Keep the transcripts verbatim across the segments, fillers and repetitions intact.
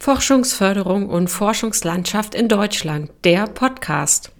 Forschungsförderung und Forschungslandschaft in Deutschland, der Podcast.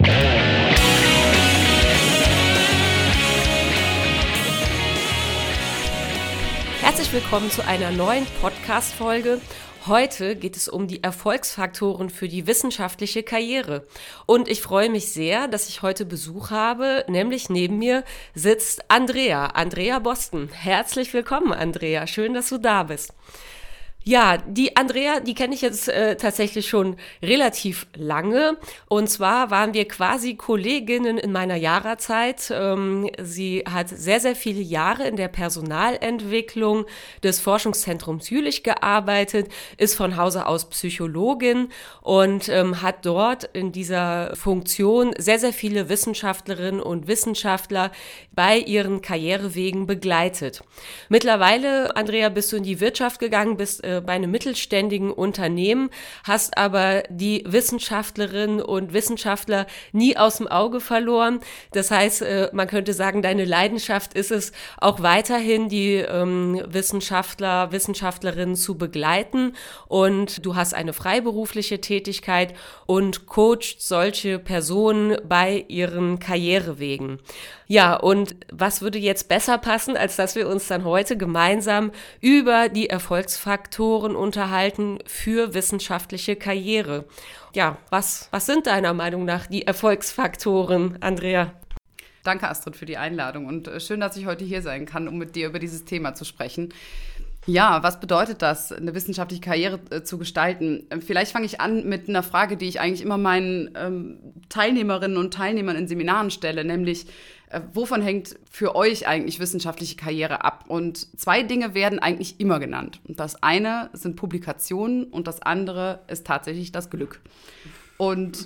Herzlich willkommen zu einer neuen Podcast-Folge. Heute geht es um die Erfolgsfaktoren für die wissenschaftliche Karriere. Und ich freue mich sehr, dass ich heute Besuch habe, nämlich neben mir sitzt Andrea, Andrea Boston. Herzlich willkommen, Andrea. Schön, dass du da bist. Ja, die Andrea, die kenne ich jetzt äh, tatsächlich schon relativ lange. Und zwar waren wir quasi Kolleginnen in meiner Jara-Zeit. Ähm, sie hat sehr, sehr viele Jahre in der Personalentwicklung des Forschungszentrums Jülich gearbeitet, ist von Hause aus Psychologin und ähm, hat dort in dieser Funktion sehr, sehr viele Wissenschaftlerinnen und Wissenschaftler bei ihren Karrierewegen begleitet. Mittlerweile, Andrea, bist du in die Wirtschaft gegangen, bist äh, bei einem mittelständigen Unternehmen, hast aber die Wissenschaftlerinnen und Wissenschaftler nie aus dem Auge verloren. Das heißt, äh, man könnte sagen, deine Leidenschaft ist es auch weiterhin, die ähm, Wissenschaftler, Wissenschaftlerinnen zu begleiten, und du hast eine freiberufliche Tätigkeit und coachst solche Personen bei ihren Karrierewegen. Ja, und was würde jetzt besser passen, als dass wir uns dann heute gemeinsam über die Erfolgsfaktoren unterhalten für wissenschaftliche Karriere. Ja, was, was sind deiner Meinung nach die Erfolgsfaktoren, Andrea? Danke, Astrid, für die Einladung und schön, dass ich heute hier sein kann, um mit dir über dieses Thema zu sprechen. Ja, was bedeutet das, eine wissenschaftliche Karriere äh, zu gestalten? Vielleicht fange ich an mit einer Frage, die ich eigentlich immer meinen ähm, Teilnehmerinnen und Teilnehmern in Seminaren stelle, nämlich, äh, wovon hängt für euch eigentlich wissenschaftliche Karriere ab? Und zwei Dinge werden eigentlich immer genannt. Und das eine sind Publikationen und das andere ist tatsächlich das Glück. Und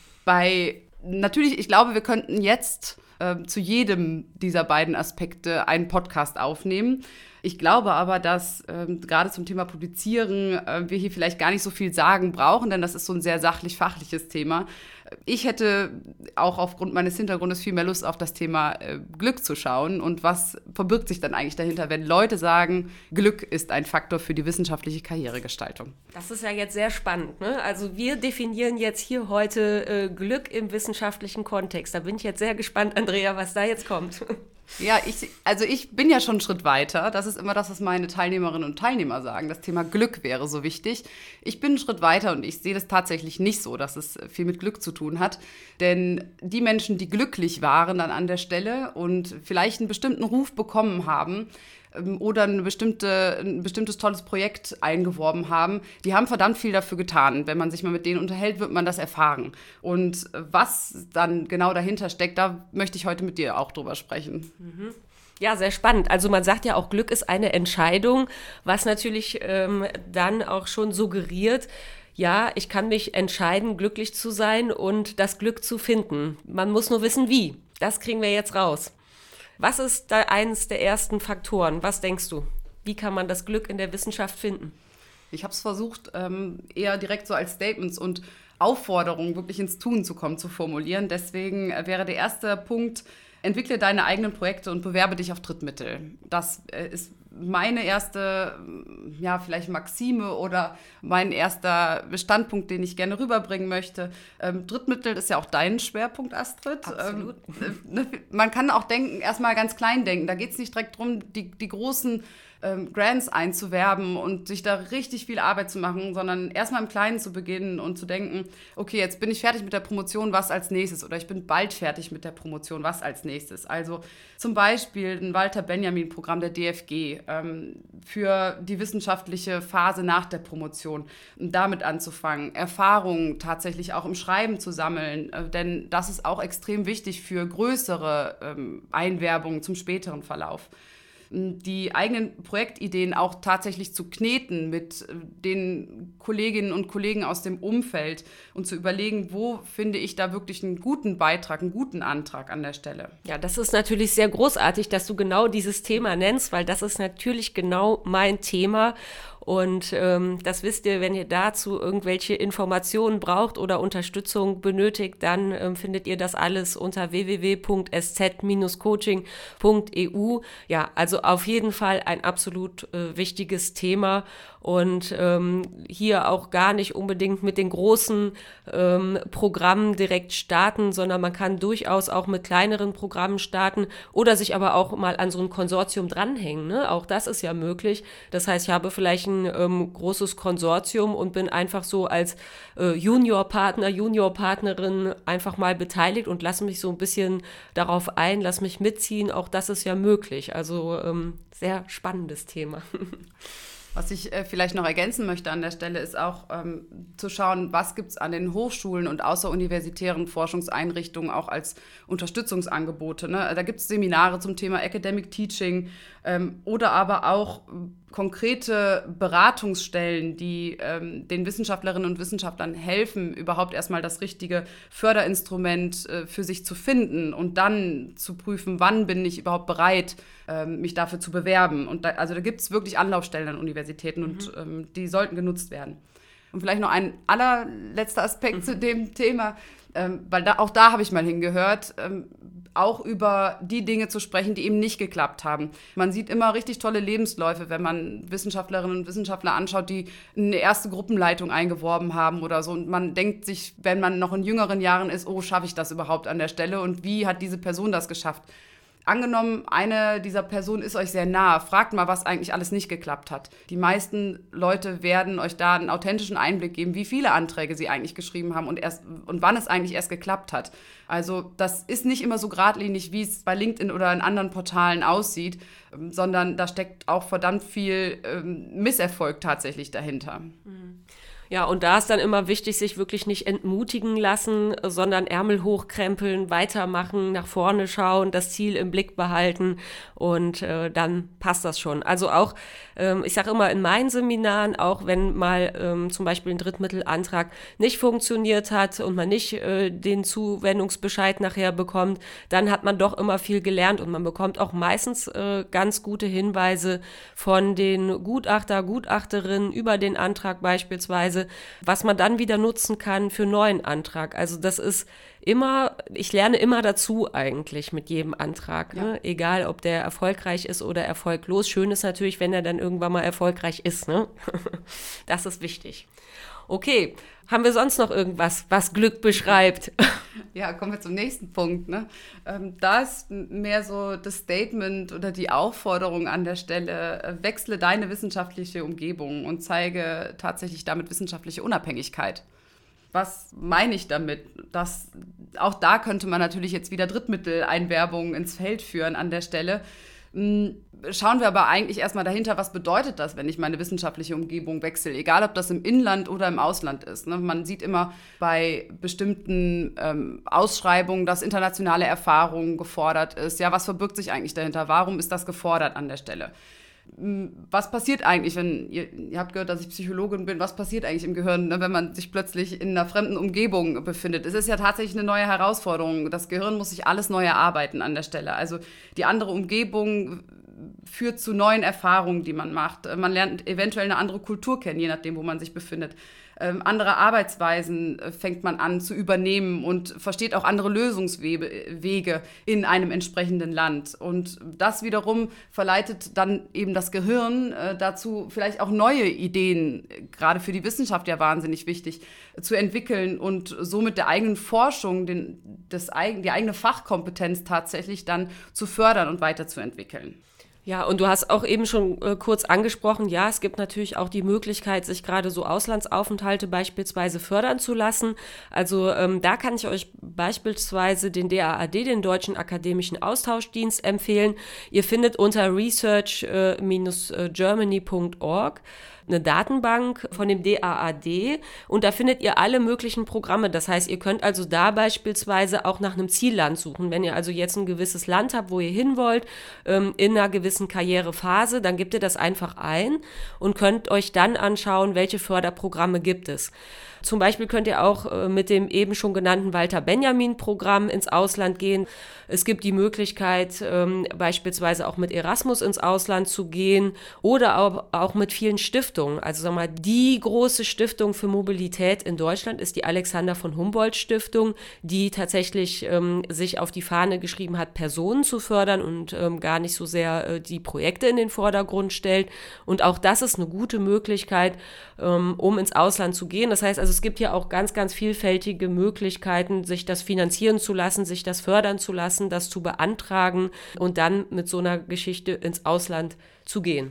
bei, natürlich, ich glaube, wir könnten jetzt äh, zu jedem dieser beiden Aspekte einen Podcast aufnehmen. Ich glaube aber, dass ähm, gerade zum Thema Publizieren äh, wir hier vielleicht gar nicht so viel sagen brauchen, denn das ist so ein sehr sachlich-fachliches Thema. Ich hätte auch aufgrund meines Hintergrundes viel mehr Lust auf das Thema äh, Glück zu schauen. Und was verbirgt sich dann eigentlich dahinter, wenn Leute sagen, Glück ist ein Faktor für die wissenschaftliche Karrieregestaltung? Das ist ja jetzt sehr spannend, ne? Also wir definieren jetzt hier heute äh, Glück im wissenschaftlichen Kontext. Da bin ich jetzt sehr gespannt, Andrea, was da jetzt kommt. Ja, ich, also ich bin ja schon einen Schritt weiter. Das ist immer das, was meine Teilnehmerinnen und Teilnehmer sagen. Das Thema Glück wäre so wichtig. Ich bin einen Schritt weiter und ich sehe das tatsächlich nicht so, dass es viel mit Glück zu tun hat. Denn die Menschen, die glücklich waren dann an der Stelle und vielleicht einen bestimmten Ruf bekommen haben, oder eine bestimmte, ein bestimmtes tolles Projekt eingeworben haben, die haben verdammt viel dafür getan. Wenn man sich mal mit denen unterhält, wird man das erfahren. Und was dann genau dahinter steckt, da möchte ich heute mit dir auch drüber sprechen. Mhm. Ja, sehr spannend. Also man sagt ja auch, Glück ist eine Entscheidung, was natürlich ähm, dann auch schon suggeriert, ja, ich kann mich entscheiden, glücklich zu sein und das Glück zu finden. Man muss nur wissen, wie. Das kriegen wir jetzt raus. Was ist da eines der ersten Faktoren? Was denkst du? Wie kann man das Glück in der Wissenschaft finden? Ich habe es versucht, ähm, eher direkt so als Statements und Aufforderungen wirklich ins Tun zu kommen, zu formulieren. Deswegen wäre der erste Punkt, entwickle deine eigenen Projekte und bewerbe dich auf Drittmittel. Das äh, ist meine erste, ja, vielleicht Maxime oder mein erster Standpunkt, den ich gerne rüberbringen möchte. Ähm, Drittmittel ist ja auch dein Schwerpunkt, Astrid. Absolut. Ähm, man kann auch denken, erstmal ganz klein denken. Da geht es nicht direkt darum, die, die großen ähm, Grants einzuwerben und sich da richtig viel Arbeit zu machen, sondern erstmal im Kleinen zu beginnen und zu denken, okay, jetzt bin ich fertig mit der Promotion, was als nächstes? Oder ich bin bald fertig mit der Promotion, was als nächstes? Also zum Beispiel ein Walter-Benjamin-Programm der D F G ähm, für die wissenschaftliche Phase nach der Promotion, um damit anzufangen, Erfahrungen tatsächlich auch im Schreiben zu sammeln, äh, denn das ist auch extrem wichtig für größere ähm, Einwerbungen zum späteren Verlauf. Die eigenen Projektideen auch tatsächlich zu kneten mit den Kolleginnen und Kollegen aus dem Umfeld und zu überlegen, wo finde ich da wirklich einen guten Beitrag, einen guten Antrag an der Stelle. Ja, das ist natürlich sehr großartig, dass du genau dieses Thema nennst, weil das ist natürlich genau mein Thema. Und ähm, das wisst ihr, wenn ihr dazu irgendwelche Informationen braucht oder Unterstützung benötigt, dann ähm, findet ihr das alles unter w w w punkt s z Bindestrich coaching punkt e u. Ja, also auf jeden Fall ein absolut äh, wichtiges Thema und ähm, hier auch gar nicht unbedingt mit den großen ähm, Programmen direkt starten, sondern man kann durchaus auch mit kleineren Programmen starten oder sich aber auch mal an so ein Konsortium dranhängen, ne? Auch das ist ja möglich. Das heißt, ich habe vielleicht ein ähm, großes Konsortium und bin einfach so als äh, Juniorpartner, Juniorpartnerin einfach mal beteiligt und lasse mich so ein bisschen darauf ein, lasse mich mitziehen. Auch das ist ja möglich. Also ähm, sehr spannendes Thema. Was ich äh, vielleicht noch ergänzen möchte an der Stelle, ist auch ähm, zu schauen, was gibt es an den Hochschulen und außeruniversitären Forschungseinrichtungen auch als Unterstützungsangebote. Ne? Da gibt es Seminare zum Thema Academic Teaching ähm, oder aber auch konkrete Beratungsstellen, die ähm, den Wissenschaftlerinnen und Wissenschaftlern helfen, überhaupt erstmal das richtige Förderinstrument äh, für sich zu finden und dann zu prüfen, wann bin ich überhaupt bereit, ähm, mich dafür zu bewerben. Und da, also da gibt es wirklich Anlaufstellen an Universitäten mhm. und ähm, die sollten genutzt werden. Und vielleicht noch ein allerletzter Aspekt mhm. zu dem Thema, ähm, weil da, auch da habe ich mal hingehört, ähm, auch über die Dinge zu sprechen, die eben nicht geklappt haben. Man sieht immer richtig tolle Lebensläufe, wenn man Wissenschaftlerinnen und Wissenschaftler anschaut, die eine erste Gruppenleitung eingeworben haben oder so. Und man denkt sich, wenn man noch in jüngeren Jahren ist, oh, schaffe ich das überhaupt an der Stelle? Und wie hat diese Person das geschafft? Angenommen, eine dieser Personen ist euch sehr nah, fragt mal, was eigentlich alles nicht geklappt hat. Die meisten Leute werden euch da einen authentischen Einblick geben, wie viele Anträge sie eigentlich geschrieben haben und, erst, und wann es eigentlich erst geklappt hat. Also das ist nicht immer so geradlinig, wie es bei LinkedIn oder in anderen Portalen aussieht, sondern da steckt auch verdammt viel ähm, Misserfolg tatsächlich dahinter. Mhm. Ja, und da ist dann immer wichtig, sich wirklich nicht entmutigen lassen, sondern Ärmel hochkrempeln, weitermachen, nach vorne schauen, das Ziel im Blick behalten und äh, dann passt das schon. Also auch, ähm, ich sage immer in meinen Seminaren, auch wenn mal ähm, zum Beispiel ein Drittmittelantrag nicht funktioniert hat und man nicht äh, den Zuwendungsbescheid nachher bekommt, dann hat man doch immer viel gelernt und man bekommt auch meistens äh, ganz gute Hinweise von den Gutachter, Gutachterinnen über den Antrag beispielsweise, was man dann wieder nutzen kann für einen neuen Antrag. Also das ist immer, ich lerne immer dazu eigentlich mit jedem Antrag, ne? Ja. Egal, ob der erfolgreich ist oder erfolglos. Schön ist natürlich, wenn er dann irgendwann mal erfolgreich ist, ne? Das ist wichtig. Okay, haben wir sonst noch irgendwas, was Glück beschreibt? Ja, kommen wir zum nächsten Punkt. Ne? Ähm, da ist mehr so das Statement oder die Aufforderung an der Stelle, äh, wechsle deine wissenschaftliche Umgebung und zeige tatsächlich damit wissenschaftliche Unabhängigkeit. Was meine ich damit? Dass, auch da könnte man natürlich jetzt wieder Drittmitteleinwerbungen ins Feld führen an der Stelle. Schauen wir aber eigentlich erstmal dahinter, was bedeutet das, wenn ich meine wissenschaftliche Umgebung wechsle, egal ob das im Inland oder im Ausland ist. Ne? Man sieht immer bei bestimmten ähm, Ausschreibungen, dass internationale Erfahrung gefordert ist. Ja, was verbirgt sich eigentlich dahinter? Warum ist das gefordert an der Stelle? Was passiert eigentlich, wenn, ihr, ihr habt gehört, dass ich Psychologin bin, was passiert eigentlich im Gehirn, ne, wenn man sich plötzlich in einer fremden Umgebung befindet? Es ist ja tatsächlich eine neue Herausforderung. Das Gehirn muss sich alles neu erarbeiten an der Stelle. Also die andere Umgebung führt zu neuen Erfahrungen, die man macht. Man lernt eventuell eine andere Kultur kennen, je nachdem, wo man sich befindet. Ähm, andere Arbeitsweisen äh, fängt man an zu übernehmen und versteht auch andere Lösungswege in einem entsprechenden Land. Und das wiederum verleitet dann eben das Gehirn äh, dazu, vielleicht auch neue Ideen, gerade für die Wissenschaft ja wahnsinnig wichtig, äh, zu entwickeln und somit der eigenen Forschung, den, das, die eigene Fachkompetenz tatsächlich dann zu fördern und weiterzuentwickeln. Ja, und du hast auch eben schon äh, kurz angesprochen, ja, es gibt natürlich auch die Möglichkeit, sich gerade so Auslandsaufenthalte beispielsweise fördern zu lassen. Also ähm, da kann ich euch beispielsweise den D A A D, den Deutschen Akademischen Austauschdienst, empfehlen. Ihr findet unter research Bindestrich germany Punkt org eine Datenbank von dem D A A D und da findet ihr alle möglichen Programme. Das heißt, ihr könnt also da beispielsweise auch nach einem Zielland suchen. Wenn ihr also jetzt ein gewisses Land habt, wo ihr hin wollt, ähm, in einer gewissen Karrierephase, dann gebt ihr das einfach ein und könnt euch dann anschauen, welche Förderprogramme gibt es. Zum Beispiel könnt ihr auch äh, mit dem eben schon genannten Walter-Benjamin-Programm ins Ausland gehen. Es gibt die Möglichkeit, ähm, beispielsweise auch mit Erasmus ins Ausland zu gehen oder auch, auch mit vielen Stiftungen Stiftungen. Also sag mal, die große Stiftung für Mobilität in Deutschland ist die Alexander von Humboldt Stiftung, die tatsächlich ähm, sich auf die Fahne geschrieben hat, Personen zu fördern und ähm, gar nicht so sehr äh, die Projekte in den Vordergrund stellt. Und auch das ist eine gute Möglichkeit, ähm, um ins Ausland zu gehen. Das heißt also, es gibt ja auch ganz, ganz vielfältige Möglichkeiten, sich das finanzieren zu lassen, sich das fördern zu lassen, das zu beantragen und dann mit so einer Geschichte ins Ausland zu gehen.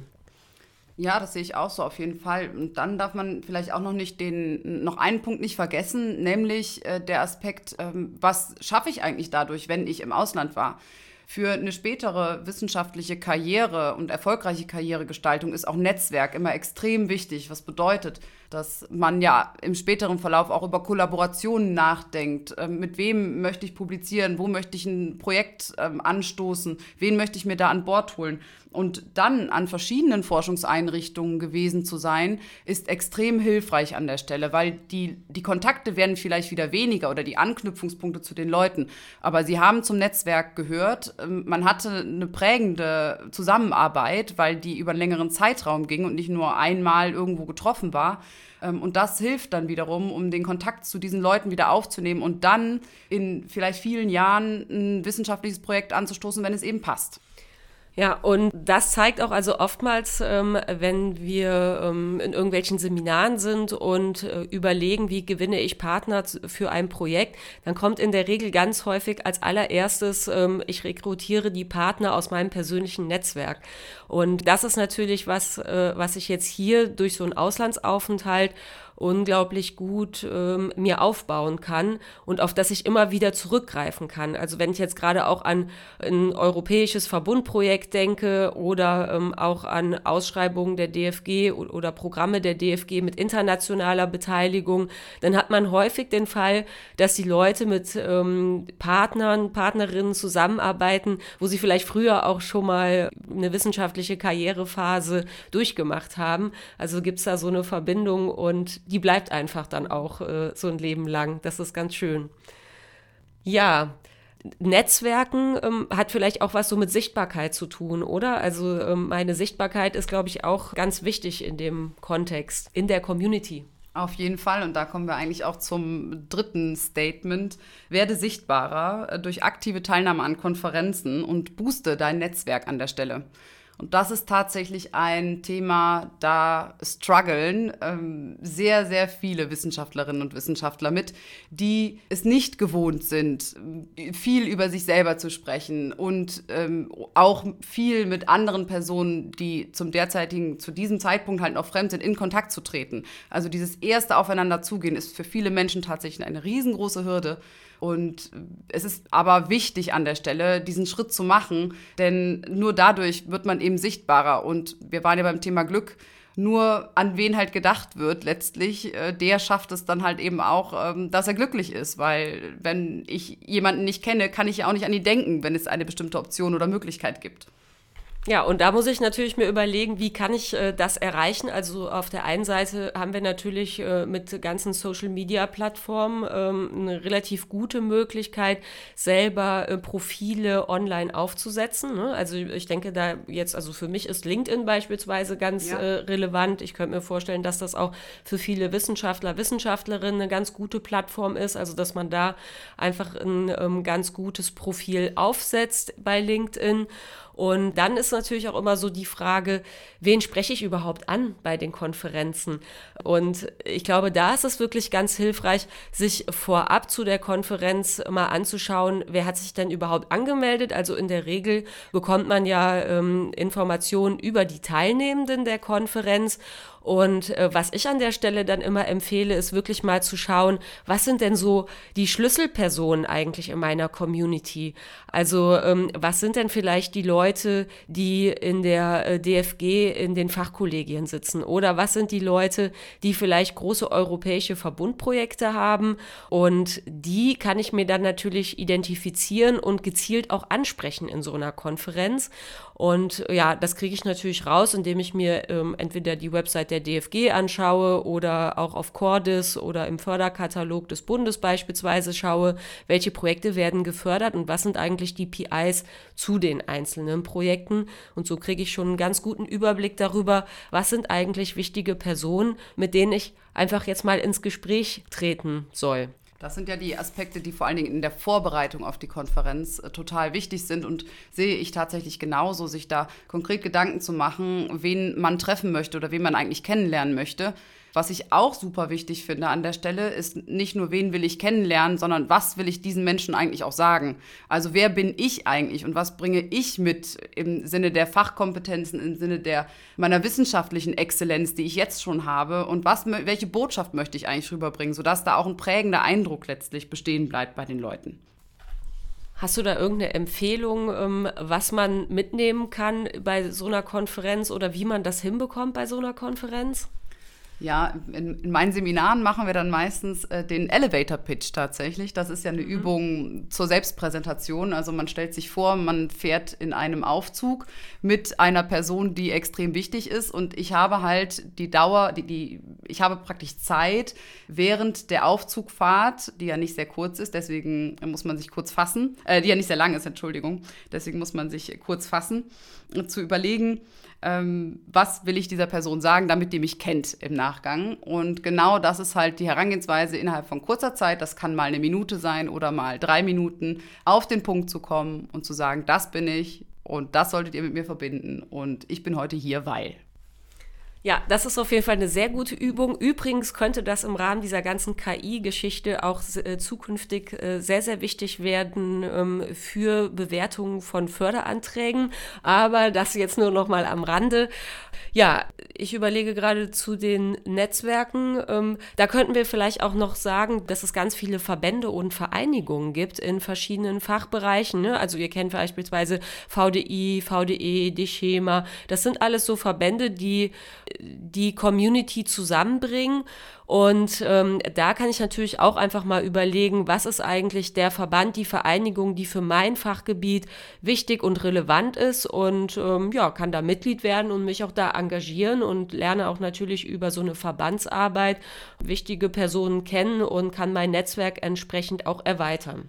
Ja, das sehe ich auch so auf jeden Fall. Und dann darf man vielleicht auch noch nicht den, noch einen Punkt nicht vergessen, nämlich äh, der Aspekt, ähm, was schaffe ich eigentlich dadurch, wenn ich im Ausland war? Für eine spätere wissenschaftliche Karriere und erfolgreiche Karrieregestaltung ist auch Netzwerk immer extrem wichtig. Was bedeutet, dass man ja im späteren Verlauf auch über Kollaborationen nachdenkt. Ähm, mit wem möchte ich publizieren? Wo möchte ich ein Projekt ähm, anstoßen? Wen möchte ich mir da an Bord holen? Und dann an verschiedenen Forschungseinrichtungen gewesen zu sein, ist extrem hilfreich an der Stelle, weil die, die Kontakte werden vielleicht wieder weniger oder die Anknüpfungspunkte zu den Leuten. Aber sie haben zum Netzwerk gehört. Man hatte eine prägende Zusammenarbeit, weil die über einen längeren Zeitraum ging und nicht nur einmal irgendwo getroffen war. Und das hilft dann wiederum, um den Kontakt zu diesen Leuten wieder aufzunehmen und dann in vielleicht vielen Jahren ein wissenschaftliches Projekt anzustoßen, wenn es eben passt. Ja, und das zeigt auch also oftmals, ähm, wenn wir ähm, in irgendwelchen Seminaren sind und äh, überlegen, wie gewinne ich Partner für ein Projekt, dann kommt in der Regel ganz häufig als allererstes, ähm, ich rekrutiere die Partner aus meinem persönlichen Netzwerk. Und das ist natürlich was, äh, was ich jetzt hier durch so einen Auslandsaufenthalt unglaublich gut ähm, mir aufbauen kann und auf das ich immer wieder zurückgreifen kann. Also wenn ich jetzt gerade auch an ein europäisches Verbundprojekt denke oder ähm, auch an Ausschreibungen der D F G oder Programme der D F G mit internationaler Beteiligung, dann hat man häufig den Fall, dass die Leute mit ähm, Partnern, Partnerinnen zusammenarbeiten, wo sie vielleicht früher auch schon mal eine wissenschaftliche Karrierephase durchgemacht haben. Also gibt es da so eine Verbindung und die bleibt einfach dann auch äh, so ein Leben lang. Das ist ganz schön. Ja, Netzwerken ähm, hat vielleicht auch was so mit Sichtbarkeit zu tun, oder? Also ähm, meine Sichtbarkeit ist, glaube ich, auch ganz wichtig in dem Kontext, in der Community. Auf jeden Fall. Und da kommen wir eigentlich auch zum dritten Statement. Werde sichtbarer durch aktive Teilnahme an Konferenzen und booste dein Netzwerk an der Stelle. Und das ist tatsächlich ein Thema, da strugglen ähm, sehr, sehr viele Wissenschaftlerinnen und Wissenschaftler mit, die es nicht gewohnt sind, viel über sich selber zu sprechen und ähm, auch viel mit anderen Personen, die zum derzeitigen, zu diesem Zeitpunkt halt noch fremd sind, in Kontakt zu treten. Also dieses erste Aufeinanderzugehen ist für viele Menschen tatsächlich eine riesengroße Hürde. Und es ist aber wichtig an der Stelle, diesen Schritt zu machen, denn nur dadurch wird man eben sichtbarer. Und wir waren ja beim Thema Glück, nur an wen halt gedacht wird letztlich, der schafft es dann halt eben auch, dass er glücklich ist. Weil wenn ich jemanden nicht kenne, kann ich ja auch nicht an ihn denken, wenn es eine bestimmte Option oder Möglichkeit gibt. Ja, und da muss ich natürlich mir überlegen, wie kann ich äh, das erreichen? Also auf der einen Seite haben wir natürlich äh, mit ganzen Social-Media-Plattformen ähm, eine relativ gute Möglichkeit, selber äh, Profile online aufzusetzen. Ne? Also ich denke da jetzt, also für mich ist LinkedIn beispielsweise ganz ja. äh, relevant. Ich könnte mir vorstellen, dass das auch für viele Wissenschaftler, Wissenschaftlerinnen eine ganz gute Plattform ist. Also dass man da einfach ein ähm, ganz gutes Profil aufsetzt bei LinkedIn. Und dann ist natürlich auch immer so die Frage, wen spreche ich überhaupt an bei den Konferenzen? Und ich glaube, da ist es wirklich ganz hilfreich, sich vorab zu der Konferenz mal anzuschauen, wer hat sich denn überhaupt angemeldet? Also in der Regel bekommt man ja ähm, Informationen über die Teilnehmenden der Konferenz. Und äh, was ich an der Stelle dann immer empfehle, ist wirklich mal zu schauen, was sind denn so die Schlüsselpersonen eigentlich in meiner Community? Also ähm, was sind denn vielleicht die Leute, die in der äh, D F G in den Fachkollegien sitzen? Oder was sind die Leute, die vielleicht große europäische Verbundprojekte haben? Und die kann ich mir dann natürlich identifizieren und gezielt auch ansprechen in so einer Konferenz. Und ja, das kriege ich natürlich raus, indem ich mir ähm, entweder die Website der der D F G anschaue oder auch auf Cordis oder im Förderkatalog des Bundes beispielsweise schaue, welche Projekte werden gefördert und was sind eigentlich die P Is zu den einzelnen Projekten. Und so kriege ich schon einen ganz guten Überblick darüber, was sind eigentlich wichtige Personen, mit denen ich einfach jetzt mal ins Gespräch treten soll. Das sind ja die Aspekte, die vor allen Dingen in der Vorbereitung auf die Konferenz äh, total wichtig sind und sehe ich tatsächlich genauso, sich da konkret Gedanken zu machen, wen man treffen möchte oder wen man eigentlich kennenlernen möchte. Was ich auch super wichtig finde an der Stelle, ist nicht nur, wen will ich kennenlernen, sondern was will ich diesen Menschen eigentlich auch sagen? Also wer bin ich eigentlich und was bringe ich mit im Sinne der Fachkompetenzen, im Sinne der meiner wissenschaftlichen Exzellenz, die ich jetzt schon habe und was, welche Botschaft möchte ich eigentlich rüberbringen, sodass da auch ein prägender Eindruck letztlich bestehen bleibt bei den Leuten. Hast du da irgendeine Empfehlung, was man mitnehmen kann bei so einer Konferenz oder wie man das hinbekommt bei so einer Konferenz? Ja, in, in meinen Seminaren machen wir dann meistens äh, den Elevator-Pitch tatsächlich. Das ist ja eine mhm. Übung zur Selbstpräsentation. Also man stellt sich vor, man fährt in einem Aufzug mit einer Person, die extrem wichtig ist. Und ich habe halt die Dauer, die, die, ich habe praktisch Zeit während der Aufzugfahrt, die ja nicht sehr kurz ist, deswegen muss man sich kurz fassen, äh, die ja nicht sehr lang ist, Entschuldigung, deswegen muss man sich kurz fassen, zu überlegen, ähm, was will ich dieser Person sagen, damit die mich kennt im Nachgang. Und genau das ist halt die Herangehensweise innerhalb von kurzer Zeit, das kann mal eine Minute sein oder mal drei Minuten, auf den Punkt zu kommen und zu sagen, das bin ich und das solltet ihr mit mir verbinden und ich bin heute hier, weil... Ja, das ist auf jeden Fall eine sehr gute Übung. Übrigens könnte das im Rahmen dieser ganzen K I-Geschichte auch äh, zukünftig äh, sehr, sehr wichtig werden ähm, für Bewertungen von Förderanträgen. Aber das jetzt nur noch mal am Rande. Ja, ich überlege gerade zu den Netzwerken. Ähm, da könnten wir vielleicht auch noch sagen, dass es ganz viele Verbände und Vereinigungen gibt in verschiedenen Fachbereichen. Ne? Also ihr kennt beispielsweise V D I, V D E, DECHEMA. Das sind alles so Verbände, die die Community zusammenbringen. Und ähm, da kann ich natürlich auch einfach mal überlegen, was ist eigentlich der Verband, die Vereinigung, die für mein Fachgebiet wichtig und relevant ist und ähm, ja, kann da Mitglied werden und mich auch da engagieren und lerne auch natürlich über so eine Verbandsarbeit wichtige Personen kennen und kann mein Netzwerk entsprechend auch erweitern.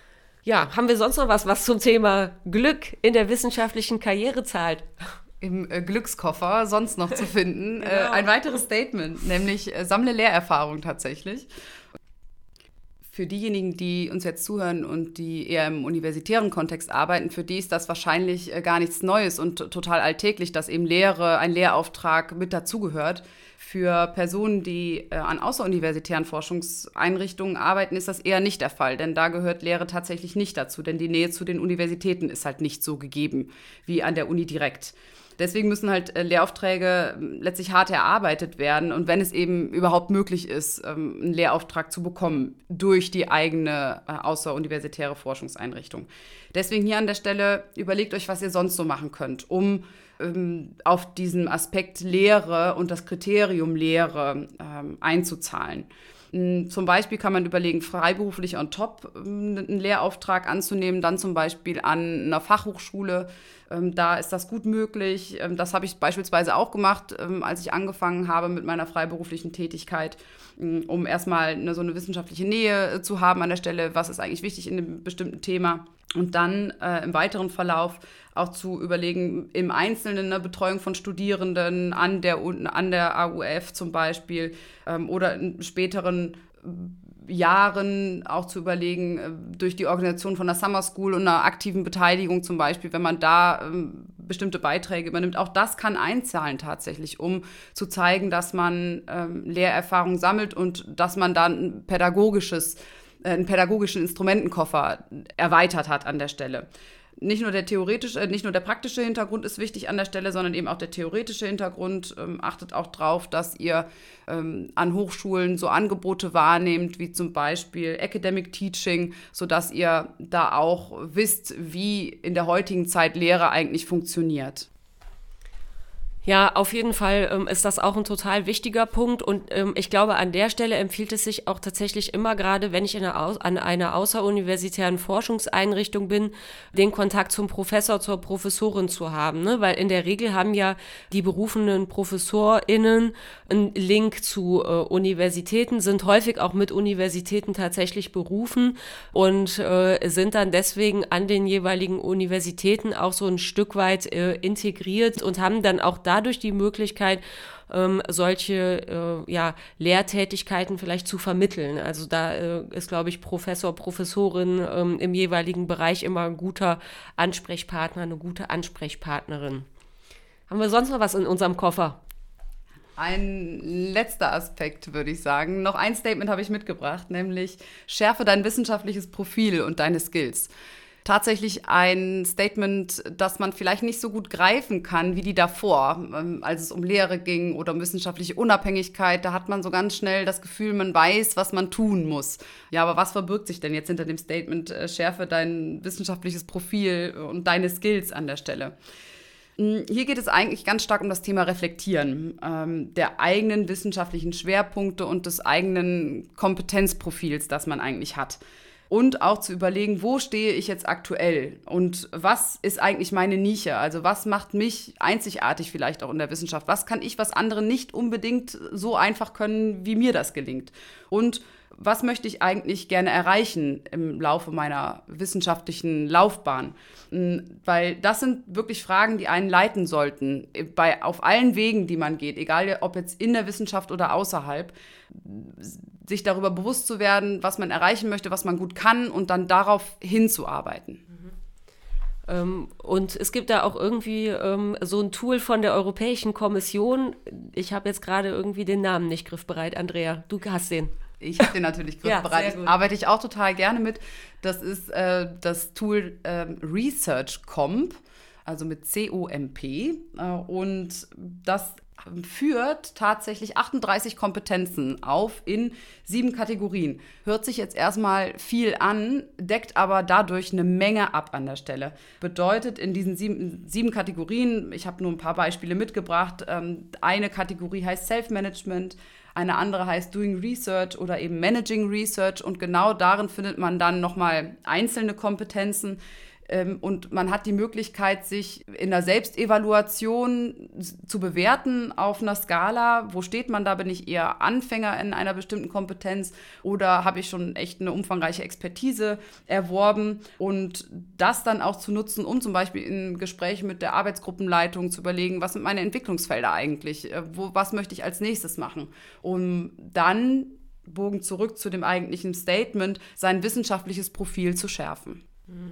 Ja, haben wir sonst noch was, was zum Thema Glück in der wissenschaftlichen Karriere zahlt? Im äh, Glückskoffer sonst noch zu finden. Genau. äh, ein weiteres Statement, nämlich äh, sammle Lehrerfahrung tatsächlich. Für diejenigen, die uns jetzt zuhören und die eher im universitären Kontext arbeiten, für die ist das wahrscheinlich äh, gar nichts Neues und total alltäglich, dass eben Lehre, ein Lehrauftrag mit dazugehört. Für Personen, die äh, an außeruniversitären Forschungseinrichtungen arbeiten, ist das eher nicht der Fall, denn da gehört Lehre tatsächlich nicht dazu, denn die Nähe zu den Universitäten ist halt nicht so gegeben wie an der Uni direkt. Deswegen müssen halt äh, Lehraufträge äh, letztlich hart erarbeitet werden und wenn es eben überhaupt möglich ist, ähm, einen Lehrauftrag zu bekommen durch die eigene äh, außeruniversitäre Forschungseinrichtung. Deswegen hier an der Stelle überlegt euch, was ihr sonst so machen könnt, um ähm, auf diesen Aspekt Lehre und das Kriterium Lehre ähm, einzuzahlen. Zum Beispiel kann man überlegen, freiberuflich on top einen Lehrauftrag anzunehmen, dann zum Beispiel an einer Fachhochschule. Da ist das gut möglich. Das habe ich beispielsweise auch gemacht, als ich angefangen habe mit meiner freiberuflichen Tätigkeit, um erstmal eine, so eine wissenschaftliche Nähe zu haben an der Stelle, was ist eigentlich wichtig in einem bestimmten Thema. Und dann äh, im weiteren Verlauf auch zu überlegen, im Einzelnen eine Betreuung von Studierenden an der, an der A U F zum Beispiel ähm, oder in späteren Jahren auch zu überlegen, äh, durch die Organisation von einer Summer School und einer aktiven Beteiligung zum Beispiel, wenn man da ähm, bestimmte Beiträge übernimmt. Auch das kann einzahlen tatsächlich, um zu zeigen, dass man ähm, Lehrerfahrung sammelt und dass man dann ein pädagogisches einen pädagogischen Instrumentenkoffer erweitert hat an der Stelle. Nicht nur der theoretische, äh, nicht nur der praktische Hintergrund ist wichtig an der Stelle, sondern eben auch der theoretische Hintergrund. Ähm, achtet auch drauf, dass ihr ähm, an Hochschulen so Angebote wahrnehmt, wie zum Beispiel Academic Teaching, sodass ihr da auch wisst, wie in der heutigen Zeit Lehre eigentlich funktioniert. Ja, auf jeden Fall ähm, ist das auch ein total wichtiger Punkt und ähm, ich glaube, an der Stelle empfiehlt es sich auch tatsächlich immer, gerade wenn ich in einer Au- an einer außeruniversitären Forschungseinrichtung bin, den Kontakt zum Professor, zur Professorin zu haben, ne? Weil in der Regel haben ja die berufenen ProfessorInnen einen Link zu äh, Universitäten, sind häufig auch mit Universitäten tatsächlich berufen und äh, sind dann deswegen an den jeweiligen Universitäten auch so ein Stück weit äh, integriert und haben dann auch da dadurch die Möglichkeit, ähm, solche äh, ja, Lehrtätigkeiten vielleicht zu vermitteln. Also da äh, ist, glaube ich, Professor, Professorin ähm, im jeweiligen Bereich immer ein guter Ansprechpartner, eine gute Ansprechpartnerin. Haben wir sonst noch was in unserem Koffer? Ein letzter Aspekt, würde ich sagen. Noch ein Statement habe ich mitgebracht, nämlich schärfe dein wissenschaftliches Profil und deine Skills. Tatsächlich ein Statement, das man vielleicht nicht so gut greifen kann wie die davor, als es um Lehre ging oder um wissenschaftliche Unabhängigkeit. Da hat man so ganz schnell das Gefühl, man weiß, was man tun muss. Ja, aber was verbirgt sich denn jetzt hinter dem Statement, äh, schärfe dein wissenschaftliches Profil und deine Skills an der Stelle? Hier geht es eigentlich ganz stark um das Thema Reflektieren ähm, der eigenen wissenschaftlichen Schwerpunkte und des eigenen Kompetenzprofils, das man eigentlich hat. Und auch zu überlegen, wo stehe ich jetzt aktuell und was ist eigentlich meine Nische? Also was macht mich einzigartig vielleicht auch in der Wissenschaft? Was kann ich, was andere nicht unbedingt so einfach können, wie mir das gelingt? Und was möchte ich eigentlich gerne erreichen im Laufe meiner wissenschaftlichen Laufbahn? Weil das sind wirklich Fragen, die einen leiten sollten, bei, auf allen Wegen, die man geht, egal ob jetzt in der Wissenschaft oder außerhalb, sich darüber bewusst zu werden, was man erreichen möchte, was man gut kann und dann darauf hinzuarbeiten. Ähm, und es gibt da auch irgendwie ähm, so ein Tool von der Europäischen Kommission. Ich habe jetzt gerade irgendwie den Namen nicht griffbereit, Andrea. Du hast den. Ich habe den natürlich griffbereit. Ja, arbeite ich auch total gerne mit. Das ist äh, das Tool äh, ResearchComp, also mit C O M P. Äh, und das führt tatsächlich achtunddreißig Kompetenzen auf in sieben Kategorien. Hört sich jetzt erstmal viel an, deckt aber dadurch eine Menge ab an der Stelle. Bedeutet in diesen sieben, sieben Kategorien, ich habe nur ein paar Beispiele mitgebracht, ähm, eine Kategorie heißt Self-Management, eine andere heißt Doing Research oder eben Managing Research und genau darin findet man dann nochmal einzelne Kompetenzen. Und man hat die Möglichkeit, sich in der Selbstevaluation zu bewerten auf einer Skala. Wo steht man da? Bin ich eher Anfänger in einer bestimmten Kompetenz oder habe ich schon echt eine umfangreiche Expertise erworben? Und das dann auch zu nutzen, um zum Beispiel in Gesprächen mit der Arbeitsgruppenleitung zu überlegen, was sind meine Entwicklungsfelder eigentlich? Wo, was möchte ich als nächstes machen? Um dann, Bogen zurück zu dem eigentlichen Statement, sein wissenschaftliches Profil zu schärfen. Mhm.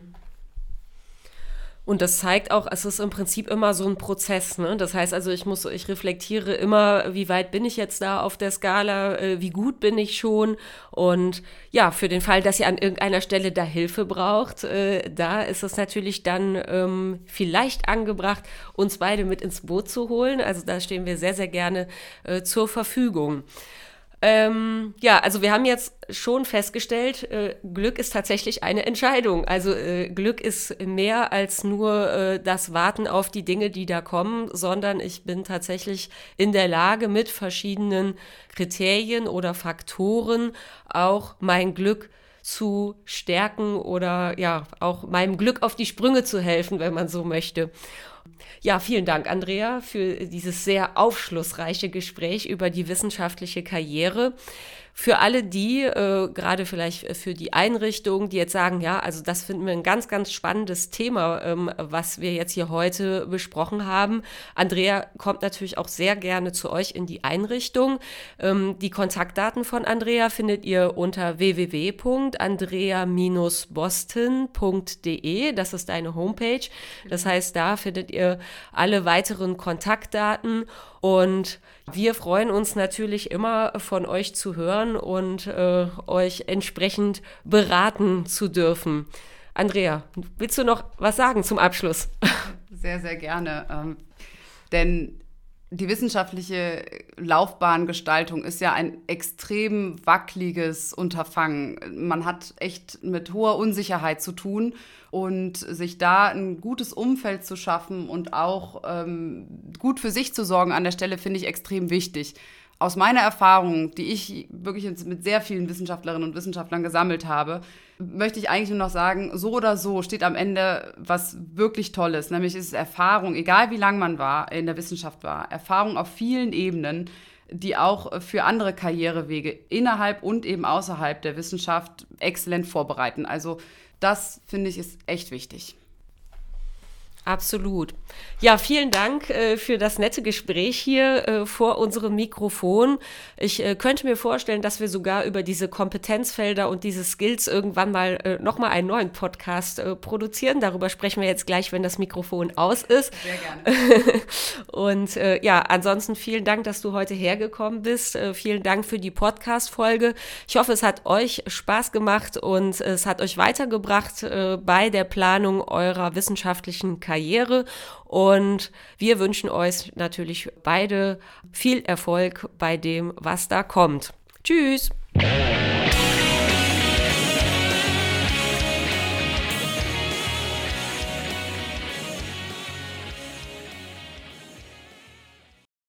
Und das zeigt auch, es ist im Prinzip immer so ein Prozess, ne? Das heißt also, ich muss, ich reflektiere immer, wie weit bin ich jetzt da auf der Skala, äh, wie gut bin ich schon? Und ja, für den Fall, dass ihr an irgendeiner Stelle da Hilfe braucht, äh, da ist es natürlich dann ähm, vielleicht angebracht, uns beide mit ins Boot zu holen. Also da stehen wir sehr, sehr gerne äh, zur Verfügung. Ähm, ja, also wir haben jetzt schon festgestellt, äh, Glück ist tatsächlich eine Entscheidung. Also äh, Glück ist mehr als nur äh, das Warten auf die Dinge, die da kommen, sondern ich bin tatsächlich in der Lage, mit verschiedenen Kriterien oder Faktoren auch mein Glück zu stärken oder ja, auch meinem Glück auf die Sprünge zu helfen, wenn man so möchte. Ja, vielen Dank, Andrea, für dieses sehr aufschlussreiche Gespräch über die wissenschaftliche Karriere. Für alle die, äh, gerade vielleicht für die Einrichtungen, die jetzt sagen, ja, also das finden wir ein ganz, ganz spannendes Thema, ähm, was wir jetzt hier heute besprochen haben. Andrea kommt natürlich auch sehr gerne zu euch in die Einrichtung. Ähm, die Kontaktdaten von Andrea findet ihr unter w w w punkt andrea Bindestrich boston punkt d e. Das ist deine Homepage. Das heißt, da findet ihr alle weiteren Kontaktdaten. Und wir freuen uns natürlich immer, von euch zu hören und äh, euch entsprechend beraten zu dürfen. Andrea, willst du noch was sagen zum Abschluss? Sehr, sehr gerne. Ähm, denn Die wissenschaftliche Laufbahngestaltung ist ja ein extrem wackeliges Unterfangen. Man hat echt mit hoher Unsicherheit zu tun und sich da ein gutes Umfeld zu schaffen und auch ähm, gut für sich zu sorgen an der Stelle, finde ich extrem wichtig. Aus meiner Erfahrung, die ich wirklich jetzt mit sehr vielen Wissenschaftlerinnen und Wissenschaftlern gesammelt habe, möchte ich eigentlich nur noch sagen, so oder so steht am Ende was wirklich Tolles, nämlich ist es Erfahrung, egal wie lang man war, in der Wissenschaft war, Erfahrung auf vielen Ebenen, die auch für andere Karrierewege innerhalb und eben außerhalb der Wissenschaft exzellent vorbereiten. Also das, finde ich, ist echt wichtig. Absolut. Ja, vielen Dank äh, für das nette Gespräch hier äh, vor unserem Mikrofon. Ich äh, könnte mir vorstellen, dass wir sogar über diese Kompetenzfelder und diese Skills irgendwann mal äh, nochmal einen neuen Podcast äh, produzieren. Darüber sprechen wir jetzt gleich, wenn das Mikrofon aus ist. Sehr gerne. Und äh, ja, ansonsten vielen Dank, dass du heute hergekommen bist. Äh, vielen Dank für die Podcast-Folge. Ich hoffe, es hat euch Spaß gemacht und es hat euch weitergebracht äh, bei der Planung eurer wissenschaftlichen Karriere. Karriere und wir wünschen euch natürlich beide viel Erfolg bei dem, was da kommt. Tschüss!